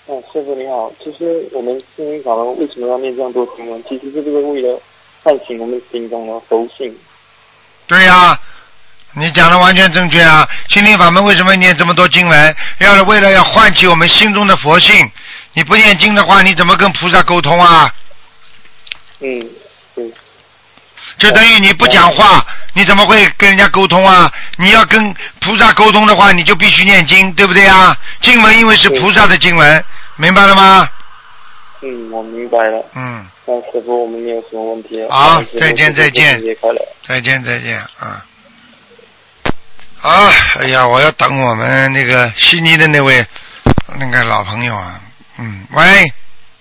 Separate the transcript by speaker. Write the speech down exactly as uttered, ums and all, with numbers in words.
Speaker 1: 嗯，师父你好，其实我们心灵法门为什么要念这样多经文？其实是这个为了唤醒我们心中的佛性。
Speaker 2: 对呀、啊，你讲的完全正确啊！心灵法门为什么念这么多经文？要是为了要唤起我们心中的佛性。你不念经的话，你怎么跟菩萨沟通啊？
Speaker 1: 嗯，对。
Speaker 2: 就等于你不讲话，你怎么会跟人家沟通啊？你要跟菩萨沟通的话，你就必须念经，对不对啊？经文因为是菩萨的经文，明白了吗？
Speaker 1: 嗯，我明白了。
Speaker 2: 嗯。
Speaker 1: 那师父，我们没有什么问题了。
Speaker 2: 好，再见再见。再见再见啊！好，哎呀，我要等我们那个悉尼的那位那个老朋友啊，嗯，喂。